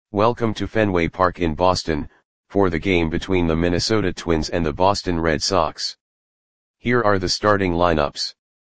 Welcome to Fenway Park in Boston, for the game between the Minnesota Twins and the Boston Red Sox. Here are the starting lineups.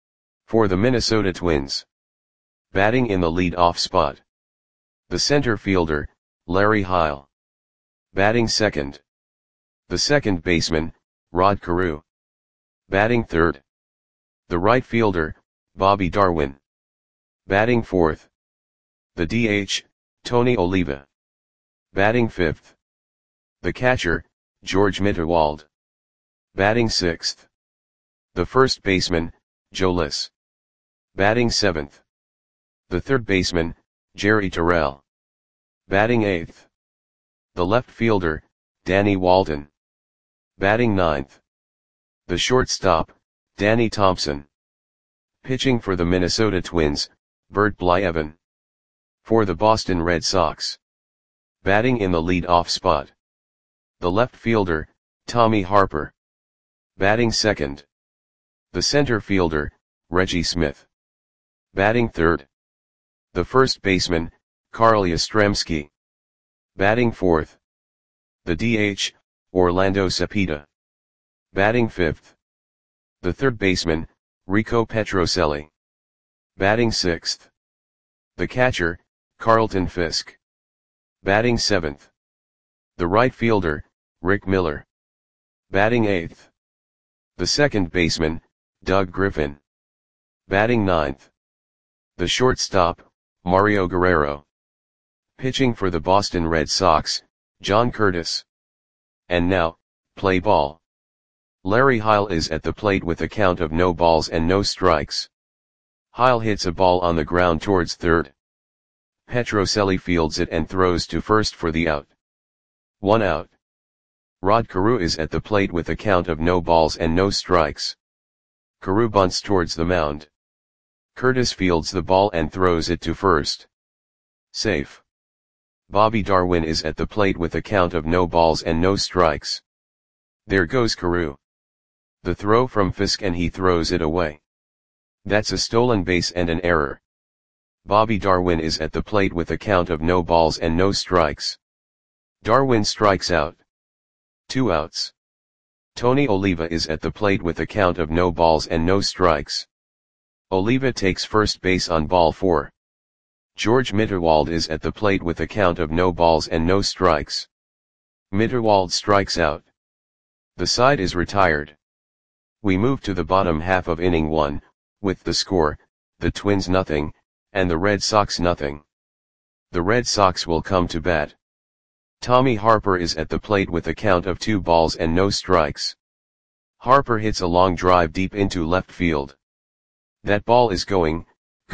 For the Minnesota Twins. Batting in the lead-off spot. The center fielder, Larry Heil. Batting second. The second baseman, Rod Carew. Batting third. The right fielder, Bobby Darwin. Batting fourth. The DH, Tony Oliva. Batting fifth. The catcher, George Mitterwald. Batting sixth. The first baseman, Joe Liss. Batting seventh. The third baseman, Jerry Terrell. Batting eighth. The left fielder, Danny Walton. Batting ninth. The shortstop, Danny Thompson. Pitching for the Minnesota Twins, Bert Blyleven. For the Boston Red Sox. Batting in the lead-off spot. The left fielder, Tommy Harper. Batting second. The center fielder, Reggie Smith. Batting third. The first baseman, Carl Yastrzemski. Batting fourth. The DH, Orlando Cepeda. Batting fifth. The third baseman, Rico Petrocelli. Batting sixth. The catcher, Carlton Fisk. Batting seventh. The right fielder, Rick Miller. Batting eighth. The second baseman, Doug Griffin. Batting ninth. The shortstop, Mario Guerrero. Pitching for the Boston Red Sox, John Curtis. And now, play ball. Larry Heil is at the plate with a count of no balls and no strikes. Heil hits a ball on the ground towards third. Petrocelli fields it and throws to first for the out. 1 out. Rod Carew is at the plate with a count of no balls and no strikes. Carew bunts towards the mound. Curtis fields the ball and throws it to first. Safe. Bobby Darwin is at the plate with a count of no balls and no strikes. There goes Carew. The throw from Fisk and he throws it away. That's a stolen base and an error. Bobby Darwin is at the plate with a count of no balls and no strikes. Darwin strikes out. 2 outs. Tony Oliva is at the plate with a count of no balls and no strikes. Oliva takes first base on ball 4. George Mitterwald is at the plate with a count of no balls and no strikes. Mitterwald strikes out. The side is retired. We move to the bottom half of inning 1, with the score, the Twins nothing, and the Red Sox nothing. The Red Sox will come to bat. Tommy Harper is at the plate with a count of 2 balls and no strikes. Harper hits a long drive deep into left field. That ball is gone.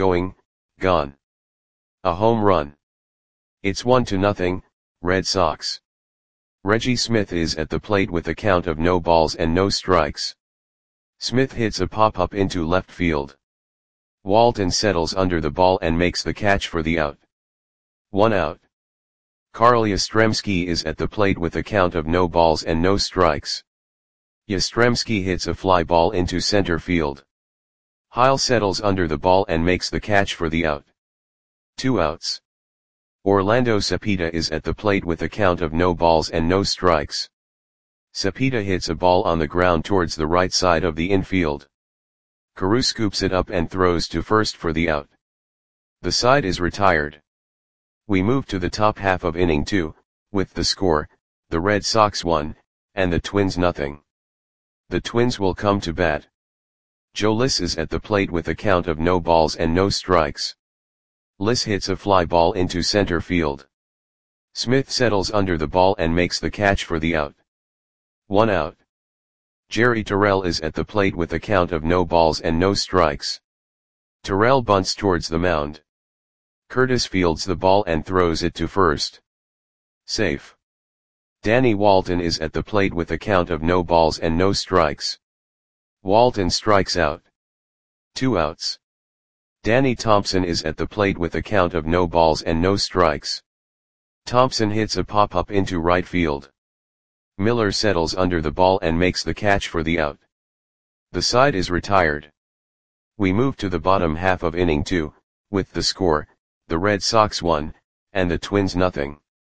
A home run. It's 1-0, Red Sox. Reggie Smith is at the plate with a count of no balls and no strikes. Smith hits a pop-up into left field. Walton settles under the ball and makes the catch for the out. 1 out. Carl Yastrzemski is at the plate with a count of no balls and no strikes. Yastrzemski hits a fly ball into center field. Heil settles under the ball and makes the catch for the out. 2 outs. Orlando Cepeda is at the plate with a count of no balls and no strikes. Cepeda hits a ball on the ground towards the right side of the infield. Carew scoops it up and throws to first for the out. The side is retired. We move to the top half of inning 2, with the score, the Red Sox 1, and the Twins nothing. The Twins will come to bat. Joe Liss is at the plate with a count of no balls and no strikes. Liss hits a fly ball into center field. Smith settles under the ball and makes the catch for the out. 1 out. Jerry Terrell is at the plate with a count of no balls and no strikes. Terrell bunts towards the mound. Curtis fields the ball and throws it to first. Safe. Danny Walton is at the plate with a count of no balls and no strikes. Walton strikes out. 2 outs. Danny Thompson is at the plate with a count of no balls and no strikes. Thompson hits a pop-up into right field. Miller settles under the ball and makes the catch for the out. The side is retired. We move to the bottom half of inning 2, with the score, the Red Sox 1, and the Twins nothing.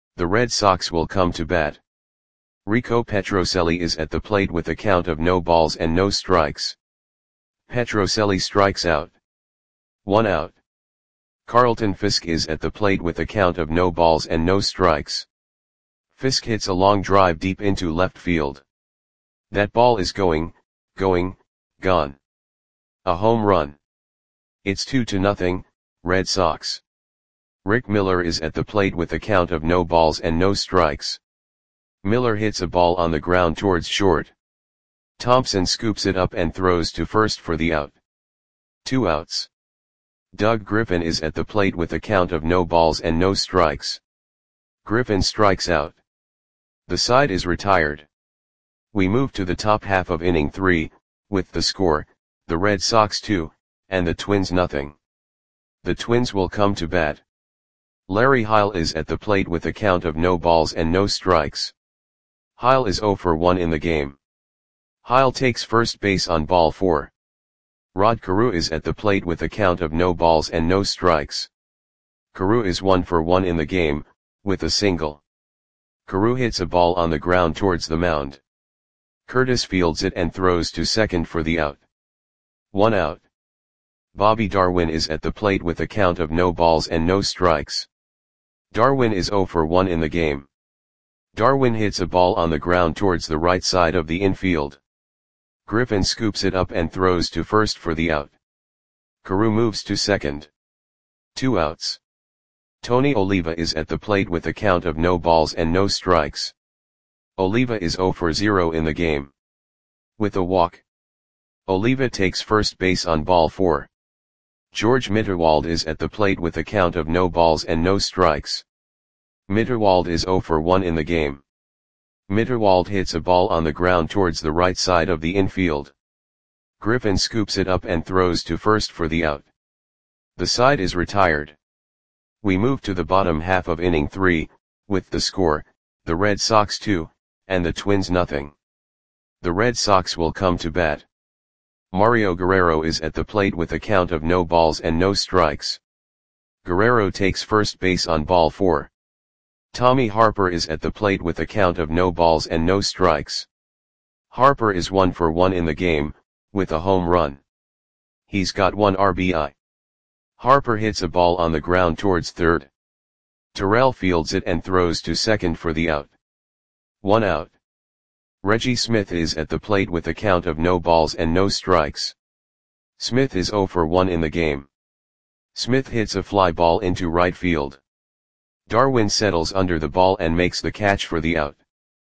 The Red Sox will come to bat. Rico Petrocelli is at the plate with a count of no balls and no strikes. Petrocelli strikes out. 1 out. Carlton Fisk is at the plate with a count of no balls and no strikes. Fisk hits a long drive deep into left field. That ball is gone. A home run. It's 2-0, Red Sox. Rick Miller is at the plate with a count of no balls and no strikes. Miller hits a ball on the ground towards short. Thompson scoops it up and throws to first for the out. 2 outs. Doug Griffin is at the plate with a count of no balls and no strikes. Griffin strikes out. The side is retired. We move to the top half of inning 3, with the score, the Red Sox 2, and the Twins nothing. The Twins will come to bat. Larry Heil is at the plate with a count of no balls and no strikes. Heil is 0 for 1 in the game. Heil takes first base on ball 4. Rod Carew is at the plate with a count of no balls and no strikes. Carew is 1 for 1 in the game, with a single. Carew hits a ball on the ground towards the mound. Curtis fields it and throws to second for the out. 1 out. Bobby Darwin is at the plate with a count of no balls and no strikes. Darwin is 0 for 1 in the game. Darwin hits a ball on the ground towards the right side of the infield. Griffin scoops it up and throws to first for the out. Carew moves to second. 2 outs. Tony Oliva is at the plate with a count of no balls and no strikes. Oliva is 0 for 0 in the game. With a walk. Oliva takes first base on ball 4. George Mitterwald is at the plate with a count of no balls and no strikes. Mitterwald is 0 for 1 in the game. Mitterwald hits a ball on the ground towards the right side of the infield. Griffin scoops it up and throws to first for the out. The side is retired. We move to the bottom half of inning 3, with the score, the Red Sox 2, and the Twins nothing. The Red Sox will come to bat. Mario Guerrero is at the plate with a count of no balls and no strikes. Guerrero takes first base on ball 4. Tommy Harper is at the plate with a count of no balls and no strikes. Harper is 1 for 1 in the game, with a home run. He's got 1 RBI. Harper hits a ball on the ground towards third. Terrell fields it and throws to second for the out. 1 out. Reggie Smith is at the plate with a count of no balls and no strikes. Smith is 0 for 1 in the game. Smith hits a fly ball into right field. Darwin settles under the ball and makes the catch for the out.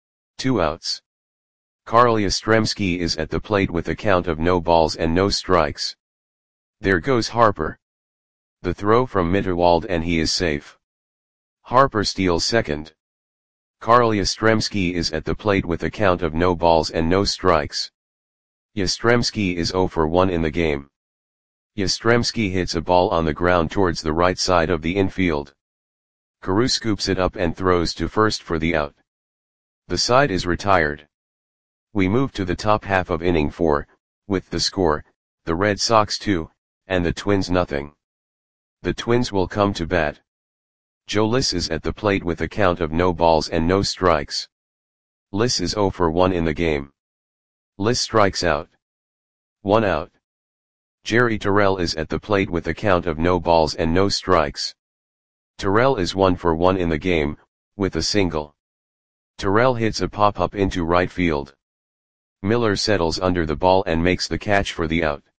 2 outs. Carl Yastrzemski is at the plate with a count of no balls and no strikes. There goes Harper. The throw from Mitterwald and he is safe. Harper steals second. Carl Yastrzemski is at the plate with a count of no balls and no strikes. Yastrzemski is 0 for 1 in the game. Yastrzemski hits a ball on the ground towards the right side of the infield. Carew scoops it up and throws to first for the out. The side is retired. We move to the top half of inning 4, with the score, the Red Sox 2, and the Twins nothing. The Twins will come to bat. Joe Liss is at the plate with a count of no balls and no strikes. Liss is 0 for 1 in the game. Liss strikes out. 1 out. Jerry Terrell is at the plate with a count of no balls and no strikes. Terrell is 1 for 1 in the game, with a single. Terrell hits a pop-up into right field. Miller settles under the ball and makes the catch for the out.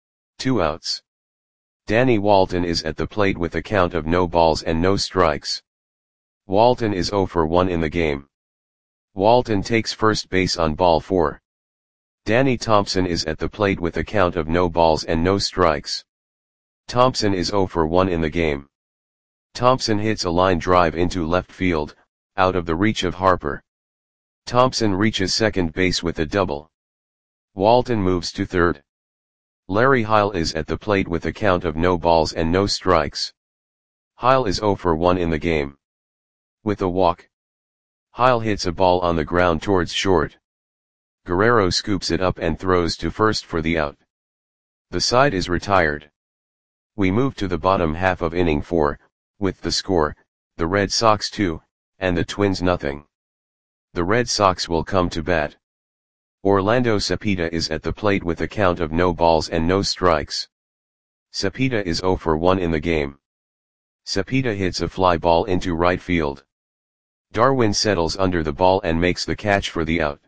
2 outs. Danny Walton is at the plate with a count of no balls and no strikes. Walton is 0 for 1 in the game. Walton takes first base on ball 4. Danny Thompson is at the plate with a count of no balls and no strikes. Thompson is 0 for 1 in the game. Thompson hits a line drive into left field, out of the reach of Harper. Thompson reaches second base with a double. Walton moves to third. Larry Heil is at the plate with a count of no balls and no strikes. Heil is 0 for 1 in the game. With a walk. Heil hits a ball on the ground towards short. Guerrero scoops it up and throws to first for the out. The side is retired. We move to the bottom half of inning 4, with the score, the Red Sox 2, and the Twins nothing. The Red Sox will come to bat. Orlando Cepeda is at the plate with a count of no balls and no strikes. Cepeda is 0 for 1 in the game. Cepeda hits a fly ball into right field. Darwin settles under the ball and makes the catch for the out.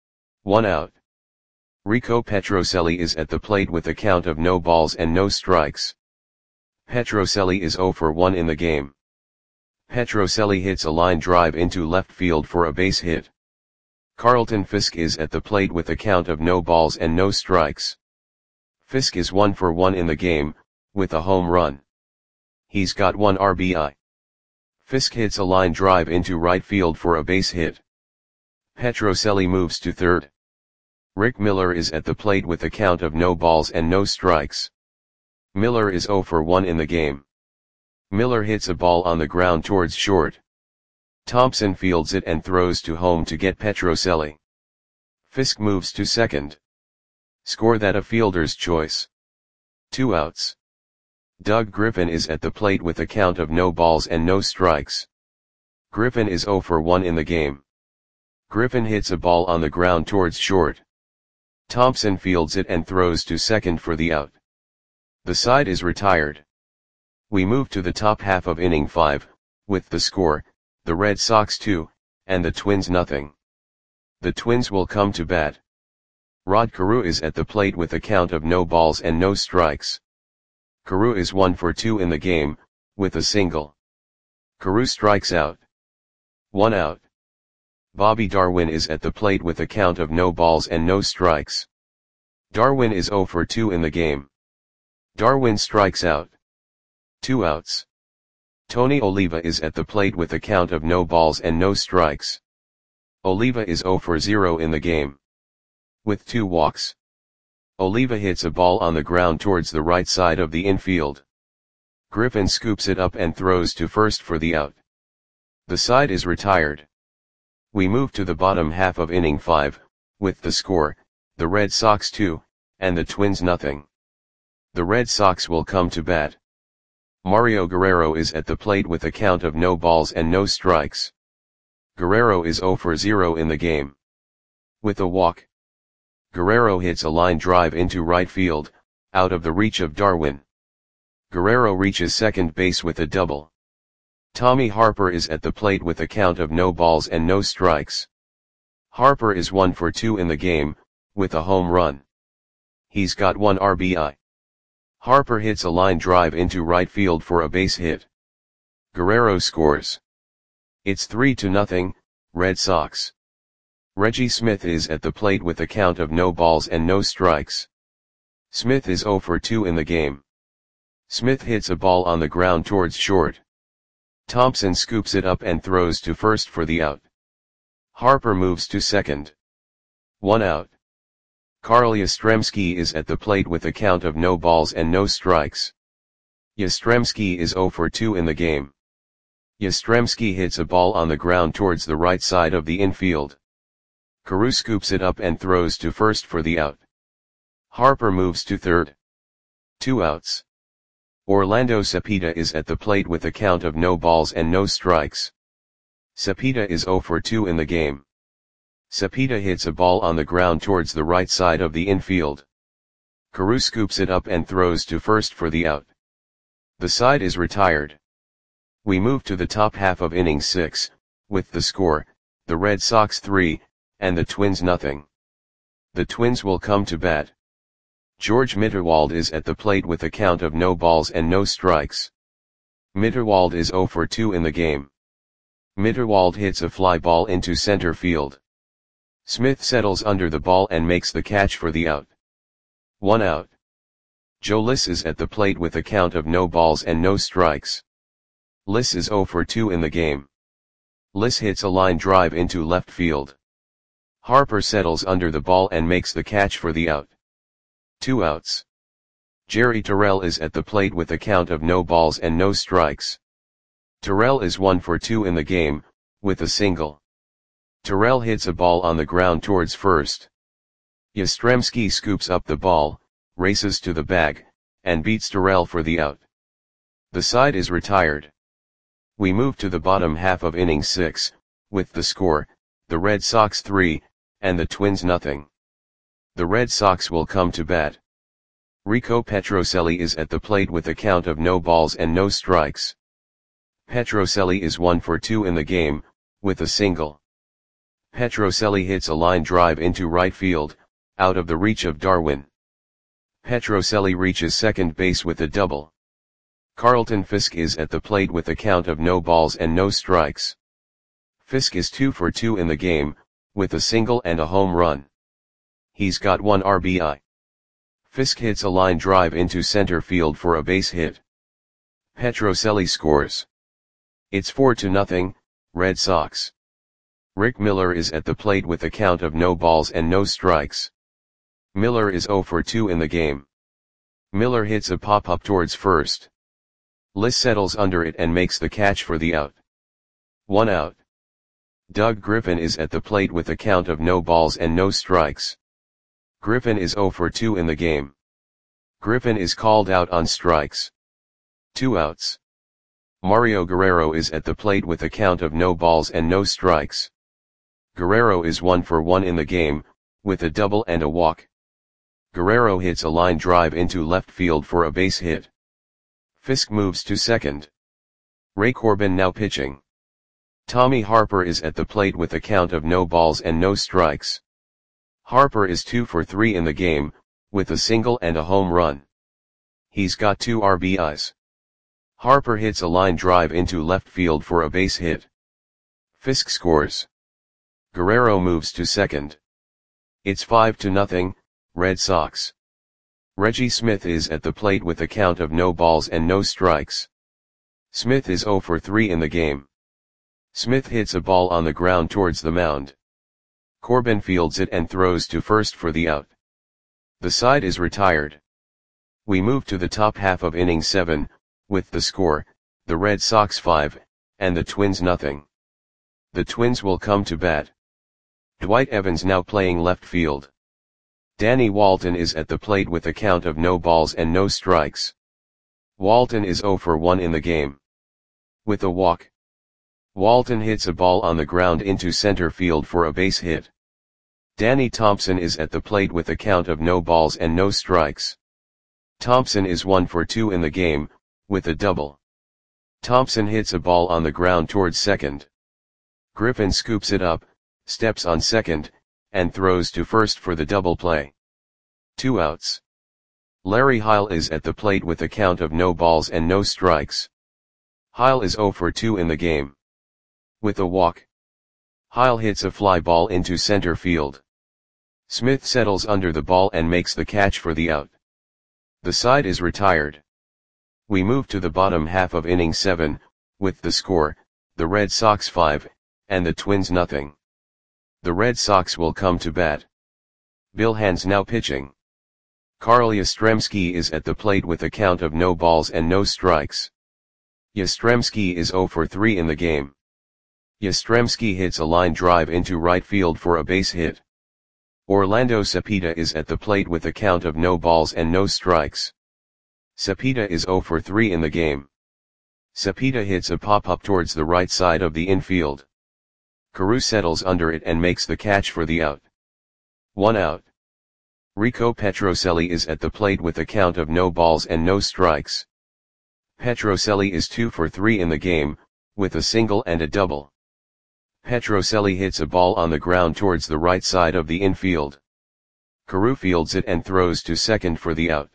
1 out. Rico Petrocelli is at the plate with a count of no balls and no strikes. Petrocelli is 0 for 1 in the game. Petrocelli hits a line drive into left field for a base hit. Carlton Fisk is at the plate with a count of no balls and no strikes. Fisk is 1 for 1 in the game, with a home run. He's got 1 RBI. Fisk hits a line drive into right field for a base hit. Petrocelli moves to third. Rick Miller is at the plate with a count of no balls and no strikes. Miller is 0 for 1 in the game. Miller hits a ball on the ground towards short. Thompson fields it and throws to home to get Petrocelli. Fisk moves to second. Score that a fielder's choice. 2 outs. Doug Griffin is at the plate with a count of no balls and no strikes. Griffin is 0 for 1 in the game. Griffin hits a ball on the ground towards short. Thompson fields it and throws to second for the out. The side is retired. We move to the top half of inning 5, with the score, the Red Sox 2, and the Twins nothing. The Twins will come to bat. Rod Carew is at the plate with a count of no balls and no strikes. Carew is 1 for 2 in the game, with a single. Carew strikes out. 1 out. Bobby Darwin is at the plate with a count of no balls and no strikes. Darwin is 0 for 2 in the game. Darwin strikes out. 2 outs. Tony Oliva is at the plate with a count of no balls and no strikes. Oliva is 0 for 0 in the game. With 2 walks. Oliva hits a ball on the ground towards the right side of the infield. Griffin scoops it up and throws to first for the out. The side is retired. We move to the bottom half of inning 5, with the score, the Red Sox 2, and the Twins nothing. The Red Sox will come to bat. Mario Guerrero is at the plate with a count of no balls and no strikes. Guerrero is 0 for 0 in the game. With a walk. Guerrero hits a line drive into right field, out of the reach of Darwin. Guerrero reaches second base with a double. Tommy Harper is at the plate with a count of no balls and no strikes. Harper is 1 for 2 in the game, with a home run. He's got 1 RBI. Harper hits a line drive into right field for a base hit. Guerrero scores. It's 3-0, Red Sox. Reggie Smith is at the plate with a count of no balls and no strikes. Smith is 0 for 2 in the game. Smith hits a ball on the ground towards short. Thompson scoops it up and throws to first for the out. Harper moves to second. 1 out. Carl Yastrzemski is at the plate with a count of no balls and no strikes. Yastrzemski is 0 for 2 in the game. Yastrzemski hits a ball on the ground towards the right side of the infield. Carew scoops it up and throws to first for the out. Harper moves to third. 2 outs. Orlando Cepeda is at the plate with a count of no balls and no strikes. Cepeda is 0 for 2 in the game. Cepeda hits a ball on the ground towards the right side of the infield. Carew scoops it up and throws to first for the out. The side is retired. We move to the top half of inning 6, with the score, the Red Sox 3, and the Twins nothing. The Twins will come to bat. George Mitterwald is at the plate with a count of no balls and no strikes. Mitterwald is 0 for 2 in the game. Mitterwald hits a fly ball into center field. Smith settles under the ball and makes the catch for the out. 1 out. Joe Liss is at the plate with a count of no balls and no strikes. Liss is 0 for 2 in the game. Liss hits a line drive into left field. Harper settles under the ball and makes the catch for the out. 2 outs. Jerry Terrell is at the plate with a count of no balls and no strikes. Terrell is 1 for 2 in the game, with a single. Terrell hits a ball on the ground towards first. Yastrzemski scoops up the ball, races to the bag, and beats Terrell for the out. The side is retired. We move to the bottom half of inning 6, with the score, the Red Sox 3, and the Twins nothing. The Red Sox will come to bat. Rico Petrocelli is at the plate with a count of no balls and no strikes. Petrocelli is 1 for 2 in the game, with a single. Petrocelli hits a line drive into right field, out of the reach of Darwin. Petrocelli reaches second base with a double. Carlton Fisk is at the plate with a count of no balls and no strikes. Fisk is 2 for 2 in the game, with a single and a home run. He's got 1 RBI. Fisk hits a line drive into center field for a base hit. Petrocelli scores. It's 4-0, Red Sox. Rick Miller is at the plate with a count of no balls and no strikes. Miller is 0 for 2 in the game. Miller hits a pop-up towards first. Liss settles under it and makes the catch for the out. 1 out. Doug Griffin is at the plate with a count of no balls and no strikes. Griffin is 0 for 2 in the game. Griffin is called out on strikes. 2 outs. Mario Guerrero is at the plate with a count of no balls and no strikes. Guerrero is 1 for 1 in the game, with a double and a walk. Guerrero hits a line drive into left field for a base hit. Fisk moves to second. Ray Corbin now pitching. Tommy Harper is at the plate with a count of no balls and no strikes. Harper is 2 for 3 in the game, with a single and a home run. He's got 2 RBIs. Harper hits a line drive into left field for a base hit. Fisk scores. Guerrero moves to second. It's 5-0, Red Sox. Reggie Smith is at the plate with a count of no balls and no strikes. Smith is 0 for 3 in the game. Smith hits a ball on the ground towards the mound. Corbin fields it and throws to first for the out. The side is retired. We move to the top half of inning 7, with the score, the Red Sox 5, and the Twins nothing. The Twins will come to bat. Dwight Evans now playing left field. Danny Walton is at the plate with a count of no balls and no strikes. Walton is 0 for 1 in the game. With a walk. Walton hits a ball on the ground into center field for a base hit. Danny Thompson is at the plate with a count of no balls and no strikes. Thompson is 1 for 2 in the game, with a double. Thompson hits a ball on the ground towards second. Griffin scoops it up, steps on second, and throws to first for the double play. 2 outs. Larry Heil is at the plate with a count of no balls and no strikes. Heil is 0 for 2 in the game. With a walk. Heil hits a fly ball into center field. Smith settles under the ball and makes the catch for the out. The side is retired. We move to the bottom half of inning 7, with the score, the Red Sox 5, and the Twins nothing. The Red Sox will come to bat. Bill Hands now pitching. Carl Yastrzemski is at the plate with a count of no balls and no strikes. Yastrzemski is 0 for 3 in the game. Yastrzemski hits a line drive into right field for a base hit. Orlando Cepeda is at the plate with a count of no balls and no strikes. Cepeda is 0 for 3 in the game. Cepeda hits a pop-up towards the right side of the infield. Carew settles under it and makes the catch for the out. 1 out. Rico Petrocelli is at the plate with a count of no balls and no strikes. Petrocelli is 2 for 3 in the game, with a single and a double. Petrocelli hits a ball on the ground towards the right side of the infield. Carew fields it and throws to second for the out.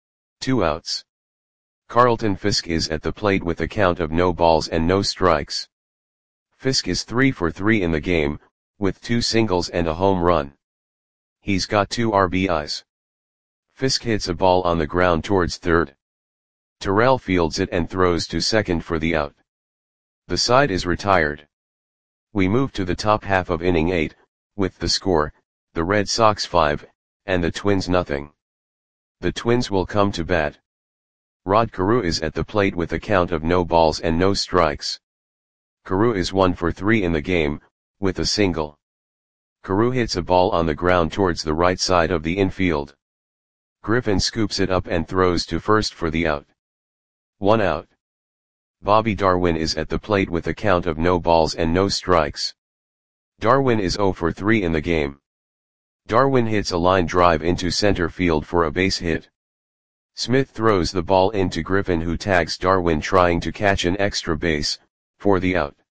2 outs. Carlton Fisk is at the plate with a count of no balls and no strikes. Fisk is 3 for 3 in the game, with 2 singles and a home run. He's got 2 RBIs. Fisk hits a ball on the ground towards third. Terrell fields it and throws to second for the out. The side is retired. We move to the top half of inning 8, with the score, the Red Sox 5, and the Twins nothing. The Twins will come to bat. Rod Carew is at the plate with a count of no balls and no strikes. Carew is 1 for 3 in the game, with a single. Carew hits a ball on the ground towards the right side of the infield. Griffin scoops it up and throws to first for the out. 1 out. Bobby Darwin is at the plate with a count of no balls and no strikes. Darwin is 0 for 3 in the game. Darwin hits a line drive into center field for a base hit. Smith throws the ball into Griffin, who tags Darwin trying to catch an extra base, for the out.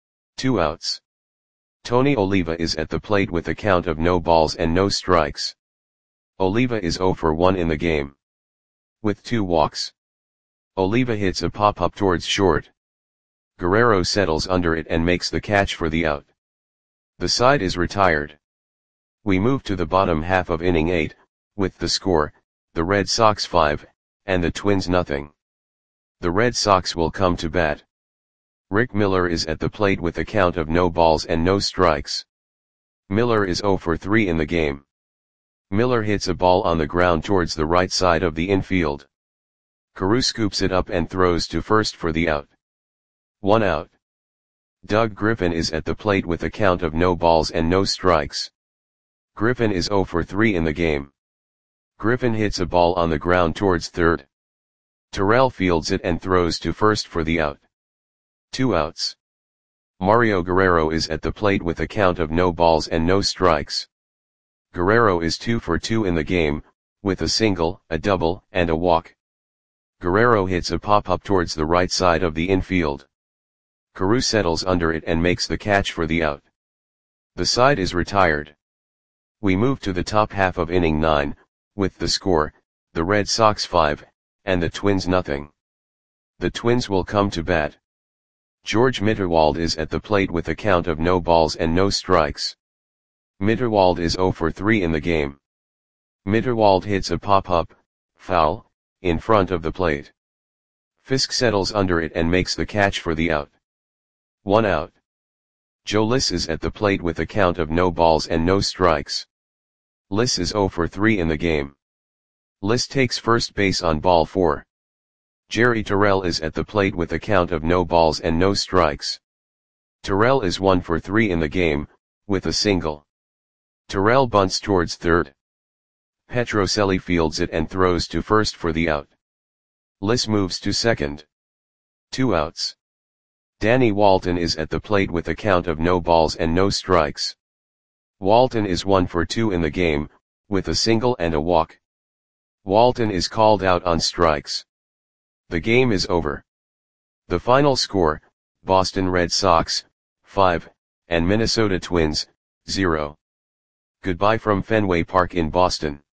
2 outs. Tony Oliva is at the plate with a count of no balls and no strikes. Oliva is 0 for 1 in the game. With 2 walks. Oliva hits a pop-up towards short. Guerrero settles under it and makes the catch for the out. The side is retired. We move to the bottom half of inning 8, with the score, the Red Sox 5, and the Twins nothing. The Red Sox will come to bat. Rick Miller is at the plate with a count of no balls and no strikes. Miller is 0 for 3 in the game. Miller hits a ball on the ground towards the right side of the infield. Carew scoops it up and throws to first for the out. 1 out. Doug Griffin is at the plate with a count of no balls and no strikes. Griffin is 0 for 3 in the game. Griffin hits a ball on the ground towards third. Terrell fields it and throws to first for the out. 2 outs. Mario Guerrero is at the plate with a count of no balls and no strikes. Guerrero is 2 for 2 in the game, with a single, a double, and a walk. Guerrero hits a pop-up towards the right side of the infield. Carew settles under it and makes the catch for the out. The side is retired. We move to the top half of inning 9, with the score, the Red Sox 5, and the Twins nothing. The Twins will come to bat. George Mitterwald is at the plate with a count of no balls and no strikes. Mitterwald is 0 for 3 in the game. Mitterwald hits a pop-up, foul, in front of the plate. Fisk settles under it and makes the catch for the out. 1 out. Joe Liss is at the plate with a count of no balls and no strikes. Liss is 0 for 3 in the game. Liss takes first base on ball 4. Jerry Terrell is at the plate with a count of no balls and no strikes. Terrell is 1 for 3 in the game, with a single. Terrell bunts towards third. Petrocelli fields it and throws to first for the out. Liss moves to second. 2 outs. Danny Walton is at the plate with a count of no balls and no strikes. Walton is 1 for 2 in the game, with a single and a walk. Walton is called out on strikes. The game is over. The final score, Boston Red Sox, 5, and Minnesota Twins, 0. Goodbye from Fenway Park in Boston.